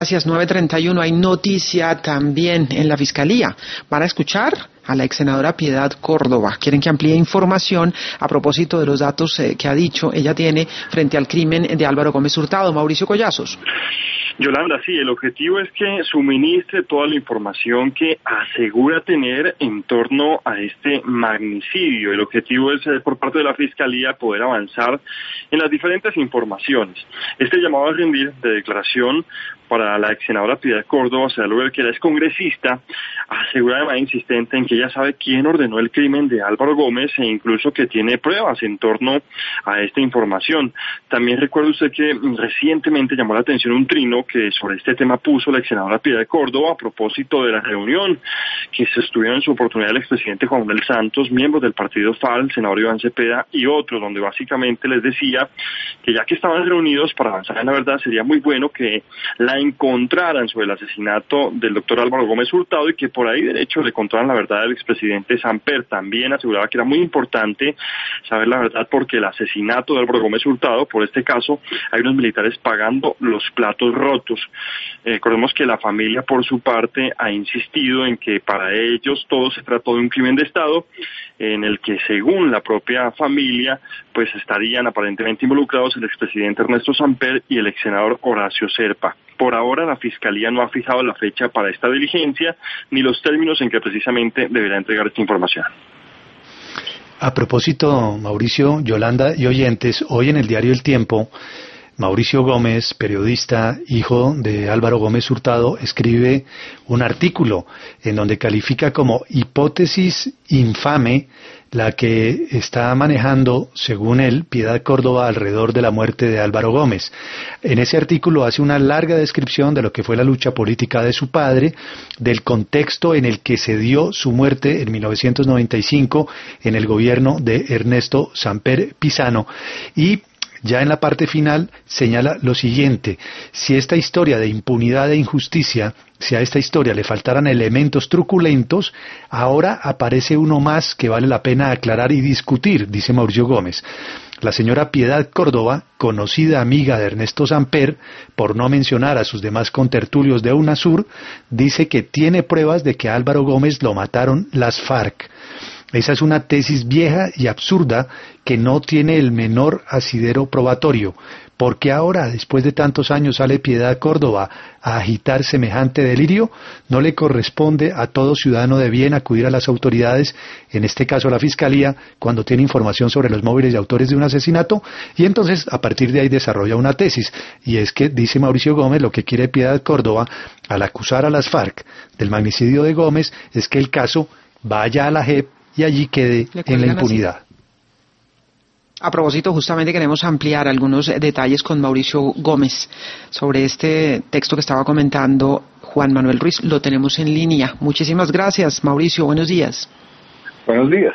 Gracias, 9:31. Hay noticia también en la Fiscalía. Van a escuchar a la ex senadora Piedad Córdoba. Quieren que amplíe información a propósito de los datos que ha dicho ella tiene frente al crimen de Álvaro Gómez Hurtado. Mauricio Collazos. Yolanda, sí, el objetivo es que suministre toda la información que asegura tener en torno a este magnicidio. El objetivo es, por parte de la Fiscalía, poder avanzar en las diferentes informaciones. Este llamado a rendir de declaración para la ex senadora Piedad Córdoba, se da lugar que ella es congresista, asegura de manera insistente en que ella sabe quién ordenó el crimen de Álvaro Gómez e incluso que tiene pruebas en torno a esta información. También recuerda usted que recientemente llamó la atención un trino que sobre este tema puso la ex senadora Piedad Córdoba a propósito de la reunión que se estuvieron en su oportunidad el expresidente Juan Manuel Santos, miembros del partido FAL, el senador Iván Cepeda y otros, donde básicamente les decía que ya que estaban reunidos para avanzar en la verdad, sería muy bueno que la encontraran sobre el asesinato del doctor Álvaro Gómez Hurtado y que por ahí de hecho le contaran la verdad del expresidente Samper. También aseguraba que era muy importante saber la verdad porque el asesinato de Álvaro Gómez Hurtado, por este caso, hay unos militares pagando los platos rotos. Recordemos que la familia por su parte ha insistido en que para ellos todo se trató de un crimen de Estado en el que según la propia familia pues estarían aparentemente involucrados el expresidente Ernesto Samper y el ex senador Horacio Serpa. Por ahora la Fiscalía no ha fijado la fecha para esta diligencia ni los términos en que precisamente deberá entregar esta información. A propósito, Mauricio, Yolanda y oyentes, hoy en el diario El Tiempo, Mauricio Gómez, periodista, hijo de Álvaro Gómez Hurtado, escribe un artículo en donde califica como hipótesis infame la que está manejando, según él, Piedad Córdoba alrededor de la muerte de Álvaro Gómez. En ese artículo hace una larga descripción de lo que fue la lucha política de su padre, del contexto en el que se dio su muerte en 1995 en el gobierno de Ernesto Samper Pizano y ya en la parte final señala lo siguiente: si esta historia de impunidad e injusticia, si a esta historia le faltaran elementos truculentos, ahora aparece uno más que vale la pena aclarar y discutir, dice Mauricio Gómez. La señora Piedad Córdoba, conocida amiga de Ernesto Samper, por no mencionar a sus demás contertulios de UNASUR, dice que tiene pruebas de que a Álvaro Gómez lo mataron las FARC. Esa es una tesis vieja y absurda que no tiene el menor asidero probatorio. ¿Por qué ahora, después de tantos años, sale Piedad Córdoba a agitar semejante delirio? No le corresponde a todo ciudadano de bien acudir a las autoridades, en este caso a la Fiscalía, cuando tiene información sobre los móviles y autores de un asesinato, y entonces a partir de ahí desarrolla una tesis. Y es que, dice Mauricio Gómez, lo que quiere Piedad Córdoba al acusar a las FARC del magnicidio de Gómez es que el caso vaya a la JEP y allí quede en la impunidad. A propósito, justamente queremos ampliar algunos detalles con Mauricio Gómez sobre este texto que estaba comentando Juan Manuel Ruiz. Lo tenemos en línea. Muchísimas gracias, Mauricio. Buenos días. Buenos días.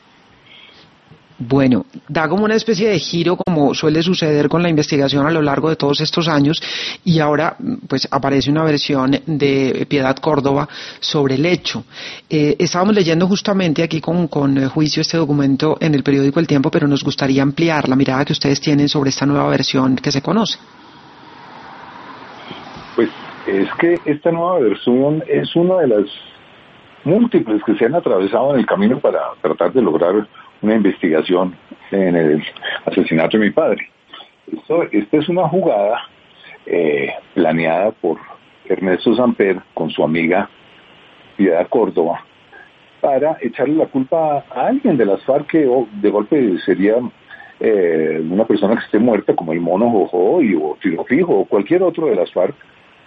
Bueno, da como una especie de giro, como suele suceder con la investigación a lo largo de todos estos años, y ahora pues aparece una versión de Piedad Córdoba sobre el hecho. Estábamos leyendo justamente aquí con juicio este documento en el periódico El Tiempo, pero nos gustaría ampliar la mirada que ustedes tienen sobre esta nueva versión que se conoce. Pues es que esta nueva versión es una de las múltiples que se han atravesado en el camino para tratar de lograr una investigación en el asesinato de mi padre. Esta es una jugada planeada por Ernesto Samper con su amiga Piedad Córdoba para echarle la culpa a alguien de las FARC que de golpe sería una persona que esté muerta, como el Mono Jojoy o Tiro Fijo o cualquier otro de las FARC,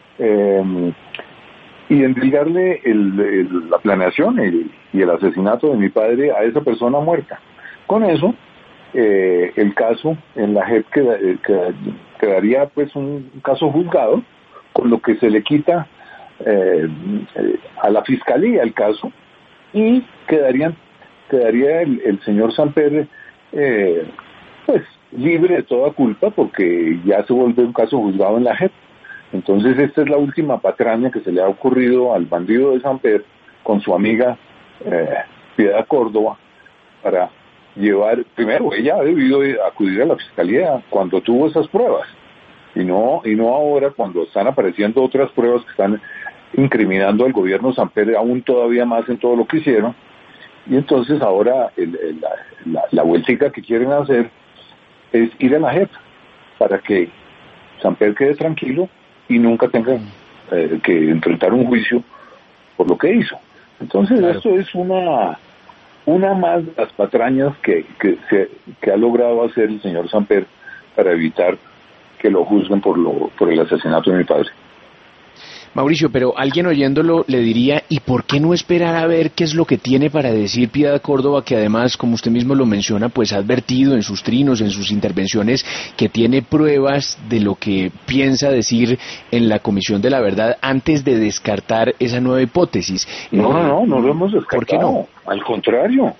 y endilgarle la planeación y el asesinato de mi padre a esa persona muerta. Con eso, el caso en la JEP quedaría pues un caso juzgado, con lo que se le quita a la Fiscalía el caso, y quedaría el señor Samper pues libre de toda culpa, porque ya se vuelve un caso juzgado en la JEP. Entonces esta es la última patraña que se le ha ocurrido al bandido de Samper con su amiga Piedad Córdoba para llevar, primero ella ha debido acudir a la Fiscalía cuando tuvo esas pruebas, y no ahora cuando están apareciendo otras pruebas que están incriminando al gobierno Samper aún todavía más en todo lo que hicieron. Y entonces ahora la vueltica que quieren hacer es ir a la JEP para que Samper quede tranquilo y nunca tenga que enfrentar un juicio por lo que hizo. Entonces esto es una más de las patrañas que ha logrado hacer el señor Samper para evitar que lo juzguen por el asesinato de mi padre. Mauricio, pero alguien oyéndolo le diría, ¿y por qué no esperar a ver qué es lo que tiene para decir Piedad Córdoba, que además, como usted mismo lo menciona, pues ha advertido en sus trinos, en sus intervenciones, que tiene pruebas de lo que piensa decir en la Comisión de la Verdad antes de descartar esa nueva hipótesis? No lo hemos descartado. ¿Por qué no? Al contrario,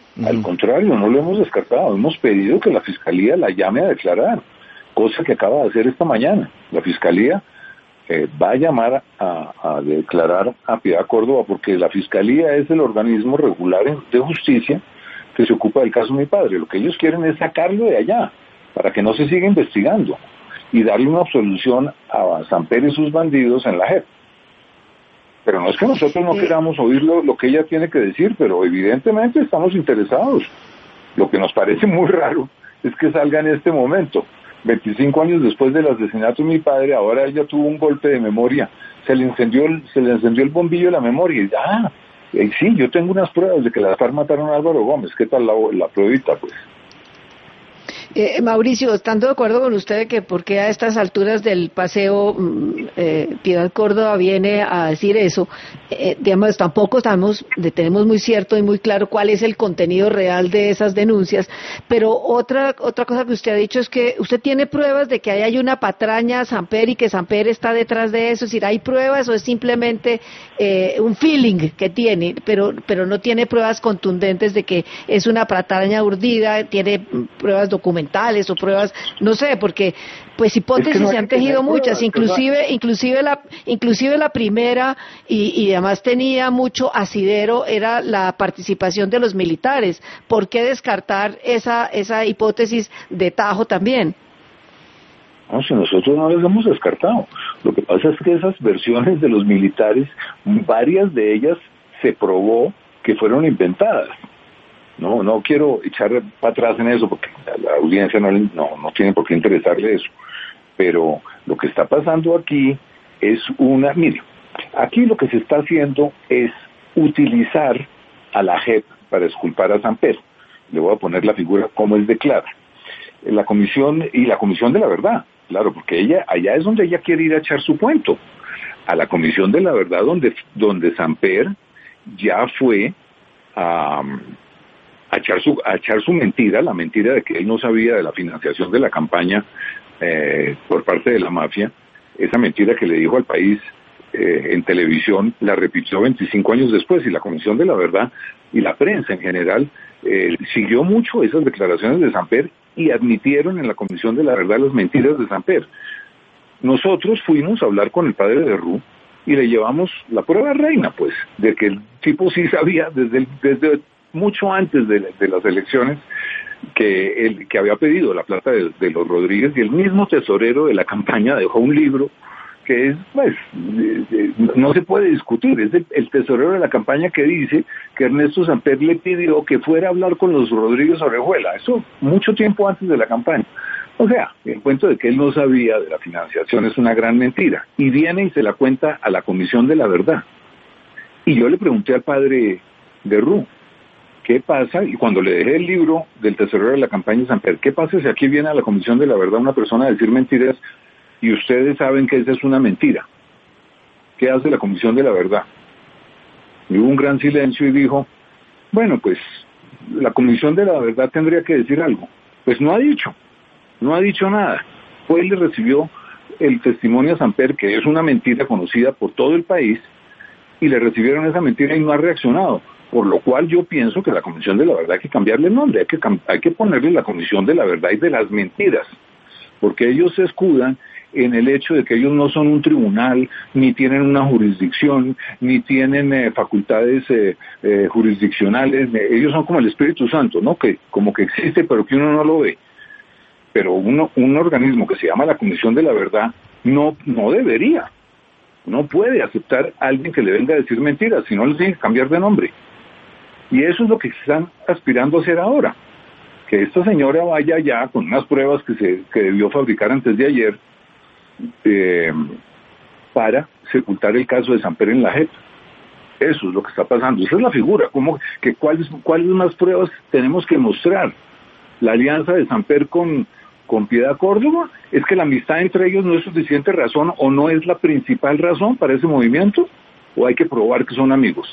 no lo hemos descartado. Hemos pedido que la Fiscalía la llame a declarar, cosa que acaba de hacer esta mañana. La Fiscalía va a llamar a declarar a Piedad Córdoba porque la Fiscalía es el organismo regular de justicia que se ocupa del caso de mi padre. Lo que ellos quieren es sacarlo de allá para que no se siga investigando y darle una absolución a Samper y sus bandidos en la JEP. Pero no es que nosotros no queramos oír lo que ella tiene que decir, pero evidentemente estamos interesados. Lo que nos parece muy raro es que salga en este momento. 25 años después del asesinato de mi padre, ahora ella tuvo un golpe de memoria, se le encendió el bombillo de la memoria y sí, yo tengo unas pruebas de que las FARC mataron a Álvaro Gómez. ¿Qué tal la pruebita, pues? Mauricio, estando de acuerdo con usted de que por qué a estas alturas del paseo Piedad Córdoba viene a decir eso, digamos, tampoco tenemos muy cierto y muy claro cuál es el contenido real de esas denuncias, pero otra cosa que usted ha dicho es que usted tiene pruebas de que ahí hay una patraña a Samper y que Samper está detrás de eso. Es decir, ¿hay pruebas o es simplemente un feeling que tiene, pero no tiene pruebas contundentes de que es una patraña urdida? ¿Tiene pruebas documentales o pruebas, no sé, porque pues hipótesis se han tejido muchas, inclusive la primera y además tenía mucho asidero, era la participación de los militares? ¿Por qué descartar esa hipótesis de tajo también? No, si nosotros no las hemos descartado. Lo que pasa es que esas versiones de los militares, varias de ellas se probó que fueron inventadas. No quiero echar para atrás en eso porque a la audiencia no tiene por qué interesarle eso. Pero lo que está pasando aquí es mire, aquí lo que se está haciendo es utilizar a la JEP para exculpar a Samper. Le voy a poner la figura como él declara. La comisión de la verdad, claro, porque allá es donde ella quiere ir a echar su cuento. A la Comisión de la Verdad donde Samper ya fue a echar su mentira, la mentira de que él no sabía de la financiación de la campaña por parte de la mafia. Esa mentira que le dijo al país en televisión la repitió 25 años después, y la Comisión de la Verdad y la prensa en general siguió mucho esas declaraciones de Samper y admitieron en la Comisión de la Verdad las mentiras de Samper. Nosotros fuimos a hablar con el padre de Ru y le llevamos la prueba reina, pues, de que el tipo sí sabía desde mucho antes de las elecciones que había pedido la plata de los Rodríguez, y el mismo tesorero de la campaña dejó un libro que es, pues, no se puede discutir. Es el tesorero de la campaña que dice que Ernesto Samper le pidió que fuera a hablar con los Rodríguez Orejuela, eso mucho tiempo antes de la campaña. O sea, el cuento de que él no sabía de la financiación es una gran mentira, y viene y se la cuenta a la Comisión de la Verdad. Y yo le pregunté al padre de Ru, ¿qué pasa? Y cuando le dejé el libro del tesorero de la campaña de Samper, ¿qué pasa si aquí viene a la Comisión de la Verdad una persona a decir mentiras y ustedes saben que esa es una mentira? ¿Qué hace la Comisión de la Verdad? Y hubo un gran silencio y dijo, bueno, pues la Comisión de la Verdad tendría que decir algo. Pues no ha dicho nada. Pues le recibió el testimonio a Samper, que es una mentira conocida por todo el país, y le recibieron esa mentira y no ha reaccionado. Por lo cual yo pienso que la Comisión de la Verdad hay que cambiarle el nombre, hay que ponerle la Comisión de la Verdad y de las Mentiras, porque ellos se escudan en el hecho de que ellos no son un tribunal, ni tienen una jurisdicción, ni tienen facultades jurisdiccionales. Ellos son como el Espíritu Santo, ¿no? Que como que existe, pero que uno no lo ve. pero un organismo que se llama la Comisión de la Verdad no debería, no puede aceptar a alguien que le venga a decir mentiras, si no le tiene que cambiar de nombre. Y eso es lo que están aspirando a hacer ahora, que esta señora vaya ya con unas pruebas que debió fabricar antes de ayer para sepultar el caso de Samper en la JEP. Eso es lo que está pasando, esa es la figura. ¿Cuáles más pruebas tenemos que mostrar? La alianza de Samper con Piedad Córdoba, ¿es que la amistad entre ellos no es suficiente razón o no es la principal razón para ese movimiento? ¿O hay que probar que son amigos?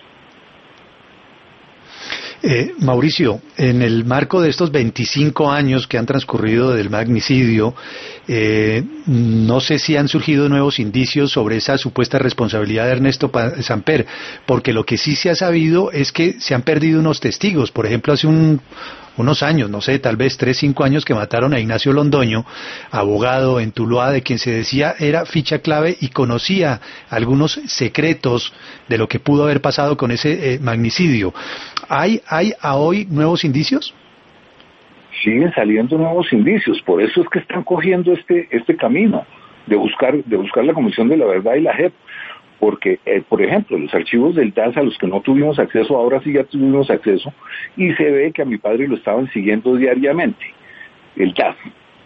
Mauricio, en el marco de estos 25 años que han transcurrido del magnicidio, no sé si han surgido nuevos indicios sobre esa supuesta responsabilidad de Ernesto Samper, porque lo que sí se ha sabido es que se han perdido unos testigos. Por ejemplo, hace unos años, no sé, tal vez 3-5 años, que mataron a Ignacio Londoño, abogado en Tuluá, de quien se decía era ficha clave y conocía algunos secretos de lo que pudo haber pasado con ese magnicidio. ¿Hay a hoy nuevos indicios? Siguen saliendo nuevos indicios, por eso es que están cogiendo este camino de buscar la Comisión de la Verdad y la JEP, porque, por ejemplo, los archivos del DAS a los que no tuvimos acceso, ahora sí ya tuvimos acceso, y se ve que a mi padre lo estaban siguiendo diariamente, el DAS.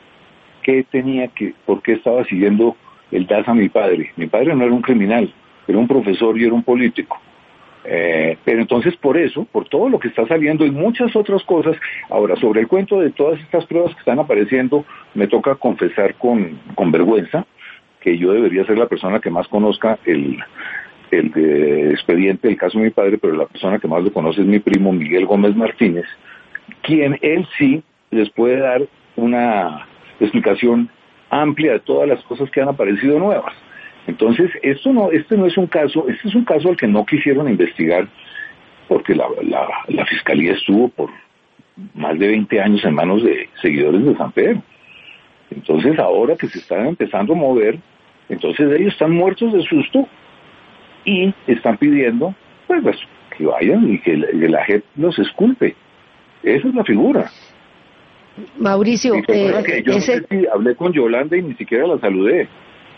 ¿Por qué estaba siguiendo el DAS a mi padre? Mi padre no era un criminal, era un profesor y era un político. Pero entonces por todo lo que está saliendo y muchas otras cosas, ahora sobre el cuento de todas estas pruebas que están apareciendo, me toca confesar con vergüenza que yo debería ser la persona que más conozca el expediente del caso de mi padre, pero la persona que más lo conoce es mi primo Miguel Gómez Martínez, quien él sí les puede dar una explicación amplia de todas las cosas que han aparecido nuevas. Entonces, este no es un caso, este es un caso al que no quisieron investigar, porque la Fiscalía estuvo por más de 20 años en manos de seguidores de Samper. Entonces, ahora que se están empezando a mover, entonces ellos están muertos de susto y están pidiendo, pues que vayan y que la JEP los esculpe. Esa es la figura. Mauricio, que yo no sé si hablé con Yolanda y ni siquiera la saludé.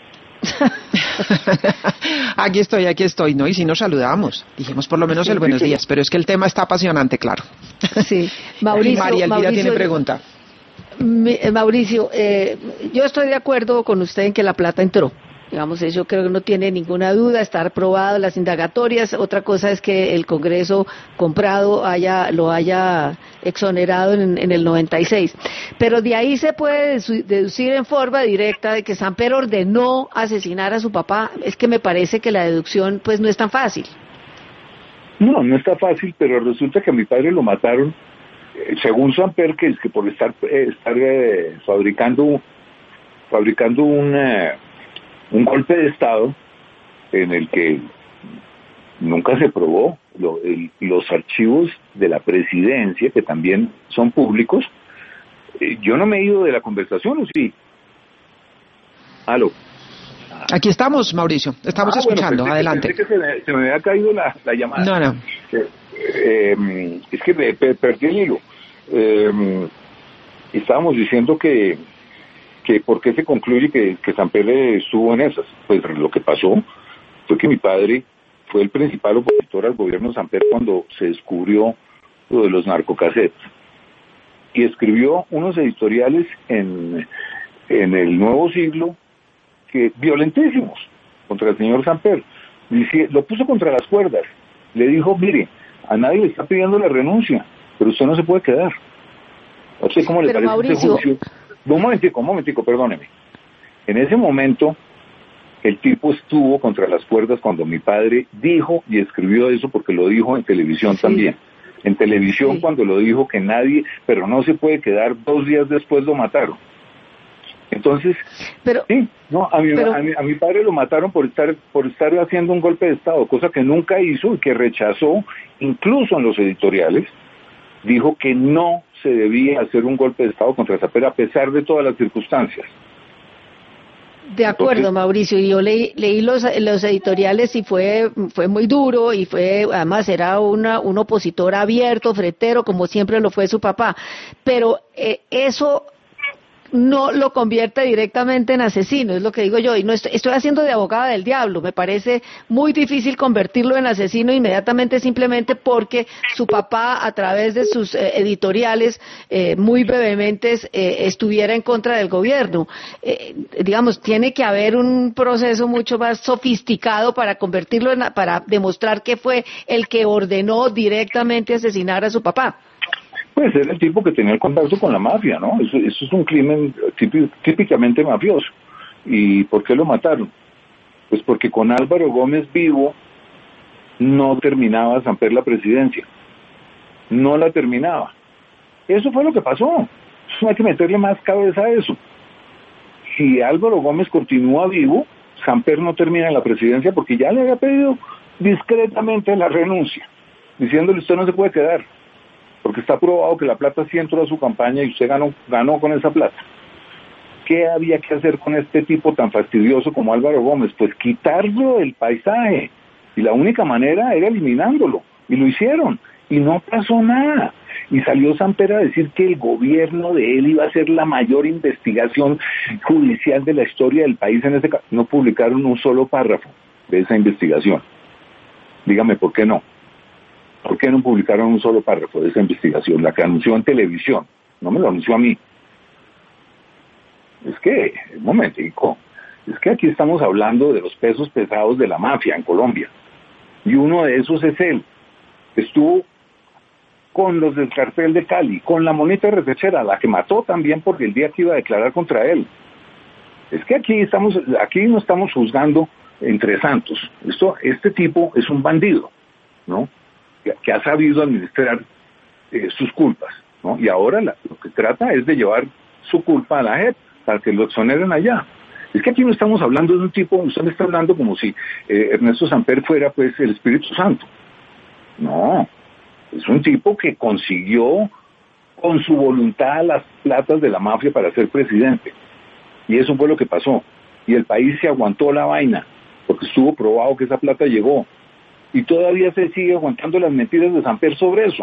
Aquí estoy, ¿no? Y si nos saludamos, dijimos por lo menos el buenos días, pero es que el tema está apasionante, claro. Sí, Mauricio. María Elvira tiene pregunta. Mauricio, yo estoy de acuerdo con usted en que la plata entró. Digamos, eso creo que no tiene ninguna duda, está aprobado las indagatorias. Otra cosa es que el Congreso comprado lo haya exonerado en el 96. Pero de ahí se puede deducir en forma directa de que Samper ordenó asesinar a su papá. Es que me parece que la deducción pues no es tan fácil. No está fácil, pero resulta que a mi padre lo mataron, según Samper, que es que por estar fabricando un golpe de Estado en el que nunca se probó. Los archivos de la presidencia, que también son públicos, yo no me he ido de la conversación, ¿o sí? ¿Aló? Aquí estamos, Mauricio, estamos escuchando, bueno, adelante. Pensé que se me había caído la llamada. No. Es que perdí el hilo. Estábamos diciendo que por qué se concluye que Samper estuvo en esas. Pues lo que pasó fue que mi padre fue el principal opositor al gobierno de Samper cuando se descubrió lo de los narcocassettes, y escribió unos editoriales en el Nuevo Siglo que violentísimos contra el señor Samper. Lo puso contra las cuerdas, le dijo: mire, a nadie le está pidiendo la renuncia, pero usted no se puede quedar. No sé cómo le parece Mauricio... ese juicio. Un momentico, perdóneme. En ese momento, el tipo estuvo contra las cuerdas cuando mi padre dijo y escribió eso, porque lo dijo en televisión también. En televisión, cuando lo dijo que nadie, pero no se puede quedar, 2 días después lo mataron. Entonces, a mi padre lo mataron por estar haciendo un golpe de Estado, cosa que nunca hizo y que rechazó, incluso en los editoriales. Dijo que no se debía hacer un golpe de Estado contra Samper a pesar de todas las circunstancias. De acuerdo, entonces, Mauricio, y yo leí los editoriales y fue muy duro, y además era un opositor abierto, fretero, como siempre lo fue su papá. Pero eso no lo convierte directamente en asesino, es lo que digo yo, y no estoy haciendo de abogada del diablo, me parece muy difícil convertirlo en asesino inmediatamente simplemente porque su papá a través de sus editoriales muy vehementes estuviera en contra del gobierno. Digamos, tiene que haber un proceso mucho más sofisticado para convertirlo para demostrar que fue el que ordenó directamente asesinar a su papá. Pues era el tipo que tenía el contacto con la mafia, ¿no? Eso es un crimen típicamente mafioso. ¿Y por qué lo mataron? Pues porque con Álvaro Gómez vivo no terminaba Samper la presidencia. No la terminaba. Eso fue lo que pasó. No hay que meterle más cabeza a eso. Si Álvaro Gómez continúa vivo, Samper no termina la presidencia porque ya le había pedido discretamente la renuncia, diciéndole usted no se puede quedar, porque está probado que la plata sí entró a su campaña y usted ganó con esa plata. ¿Qué había que hacer con este tipo tan fastidioso como Álvaro Gómez? Pues quitarlo del paisaje, y la única manera era eliminándolo, y lo hicieron, y no pasó nada. Y salió Samper a decir que el gobierno de él iba a hacer la mayor investigación judicial de la historia del país en ese caso. No publicaron un solo párrafo de esa investigación. Dígame, ¿por qué no? ¿Por qué no publicaron un solo párrafo de esa investigación? La que anunció en televisión, no me lo anunció a mí. Es que, un momentico, es que aquí estamos hablando de los pesos pesados de la mafia en Colombia. Y uno de esos es él. Estuvo con los del cartel de Cali, con la monita retechera, la que mató también porque el día que iba a declarar contra él. Es que aquí no estamos juzgando entre santos. Este tipo es un bandido, ¿no? Que ha sabido administrar sus culpas, ¿no? Y ahora lo que trata es de llevar su culpa a la JEP para que lo exoneren allá. Es que aquí no estamos hablando de un tipo, usted me está hablando como si Ernesto Samper fuera pues el Espíritu Santo. No, es un tipo que consiguió con su voluntad las platas de la mafia para ser presidente. Y eso fue lo que pasó. Y el país se aguantó la vaina, porque estuvo probado que esa plata llegó. Y todavía se sigue aguantando las mentiras de Samper sobre eso.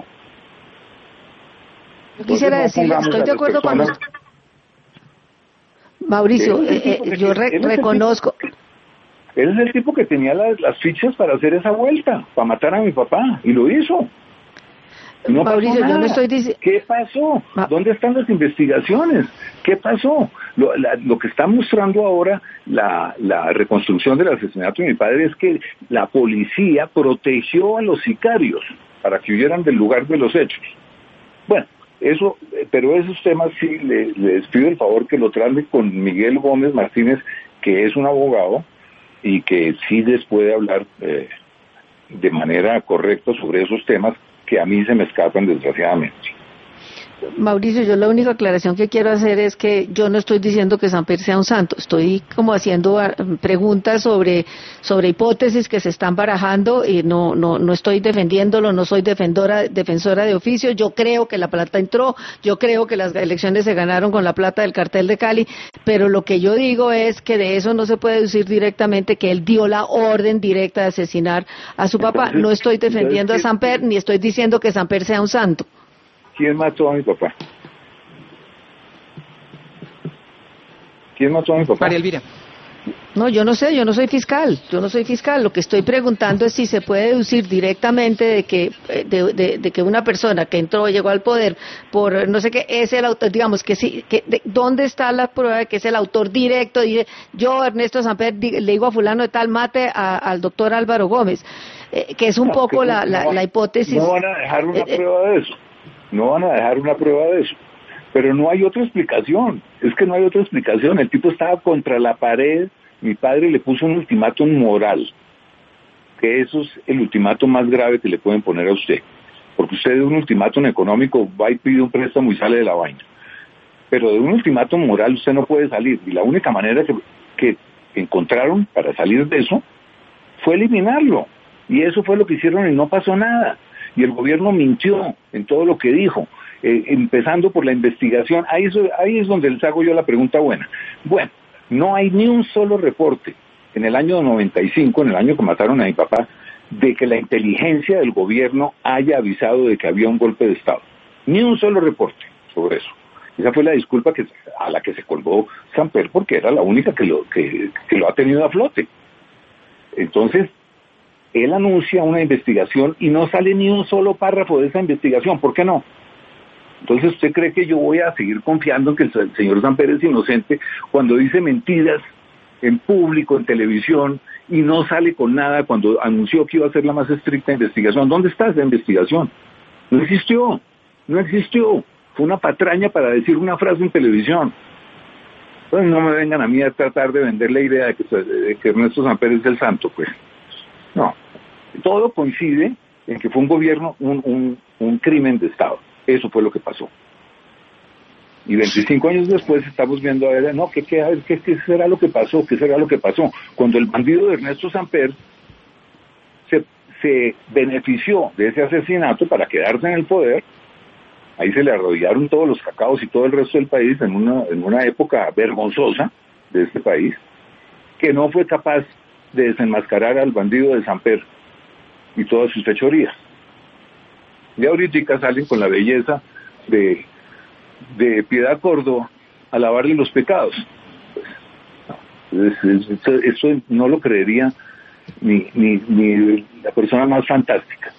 Yo quisiera decirle, estoy de acuerdo con usted. Mauricio, yo reconozco. Él es el tipo que tenía las fichas para hacer esa vuelta, para matar a mi papá, y lo hizo. No Mauricio, yo no estoy diciendo... ¿Qué pasó? ¿Dónde están las investigaciones? ¿Qué pasó? Lo que está mostrando ahora la reconstrucción del asesinato de mi padre es que la policía protegió a los sicarios para que huyeran del lugar de los hechos. Bueno, pero esos temas sí les pido el favor que lo trate con Miguel Gómez Martínez, que es un abogado y que sí les puede hablar de manera correcta sobre esos temas que a mí se me escapan desgraciadamente. Mauricio, yo la única aclaración que quiero hacer es que yo no estoy diciendo que Samper sea un santo, estoy como haciendo preguntas sobre hipótesis que se están barajando y no estoy defendiéndolo, no soy defensora de oficio. Yo creo que la plata entró, yo creo que las elecciones se ganaron con la plata del cartel de Cali, pero lo que yo digo es que de eso no se puede decir directamente que él dio la orden directa de asesinar a su papá. No estoy defendiendo a Samper ni estoy diciendo que Samper sea un santo. ¿Quién mató a mi papá? ¿Quién mató a mi papá? María Elvira. No, yo no sé, yo no soy fiscal. Lo que estoy preguntando es si se puede deducir directamente de que una persona que entró, llegó al poder por no sé qué, es el autor, digamos que sí, ¿dónde está la prueba de que es el autor directo? Yo, Ernesto Samper, le digo a fulano de tal, mate al doctor Álvaro Gómez, que es un poco la hipótesis. No van a dejar una prueba de eso. No van a dejar una prueba de eso. Pero no hay otra explicación. Es que no hay otra explicación. El tipo estaba contra la pared. Mi padre le puso un ultimátum moral. Que eso es el ultimátum más grave que le pueden poner a usted. Porque usted de un ultimátum económico va y pide un préstamo y sale de la vaina. Pero de un ultimátum moral usted no puede salir. Y la única manera que encontraron para salir de eso fue eliminarlo. Y eso fue lo que hicieron y no pasó nada. Y el gobierno mintió en todo lo que dijo, empezando por la investigación. Ahí es donde les hago yo la pregunta buena. Bueno, no hay ni un solo reporte en el año 95, en el año que mataron a mi papá, de que la inteligencia del gobierno haya avisado de que había un golpe de Estado. Ni un solo reporte sobre eso. Esa fue la disculpa a la que se colgó Samper, porque era la única que lo ha tenido a flote. Entonces, él anuncia una investigación y no sale ni un solo párrafo de esa investigación. ¿Por qué no? Entonces, ¿usted cree que yo voy a seguir confiando en que el señor Samper es inocente cuando dice mentiras en público, en televisión, y no sale con nada cuando anunció que iba a hacer la más estricta investigación? ¿Dónde está esa investigación? No existió. Fue una patraña para decir una frase en televisión. Entonces no me vengan a mí a tratar de vender la idea de que Ernesto Samper es el santo, pues. No. Todo coincide en que fue un gobierno, un crimen de Estado. Eso fue lo que pasó. Y 25 años después estamos viendo a ver, no, ¿qué será lo que pasó? ¿Qué será lo que pasó? Cuando el bandido de Ernesto Samper se benefició de ese asesinato para quedarse en el poder, ahí se le arrodillaron todos los cacaos y todo el resto del país en una época vergonzosa de este país, que no fue capaz de desenmascarar al bandido de Samper y todas sus fechorías. Y ahorita salen con la belleza de Piedad Córdoba a lavarle los pecados. Eso no lo creería ni la persona más fantástica.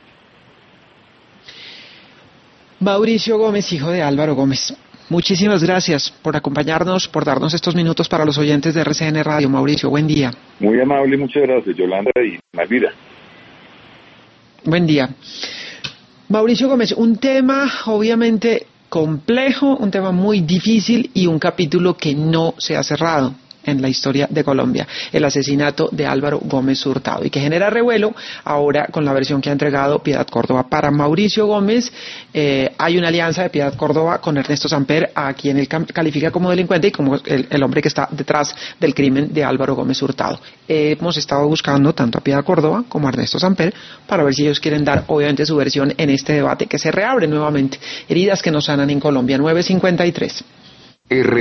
Mauricio Gómez, hijo de Álvaro Gómez, muchísimas gracias por acompañarnos, por darnos estos minutos para los oyentes de RCN Radio. Mauricio, buen día. Muy amable, muchas gracias, Yolanda y Malvira. Buen día. Mauricio Gómez, un tema obviamente complejo, un tema muy difícil y un capítulo que no se ha cerrado en la historia de Colombia, el asesinato de Álvaro Gómez Hurtado, y que genera revuelo ahora con la versión que ha entregado Piedad Córdoba. Para Mauricio Gómez hay una alianza de Piedad Córdoba con Ernesto Samper, a quien él califica como delincuente y como el hombre que está detrás del crimen de Álvaro Gómez Hurtado. Hemos estado buscando tanto a Piedad Córdoba como a Ernesto Samper para ver si ellos quieren dar obviamente su versión en este debate que se reabre nuevamente. Heridas que no sanan en Colombia. 9:53.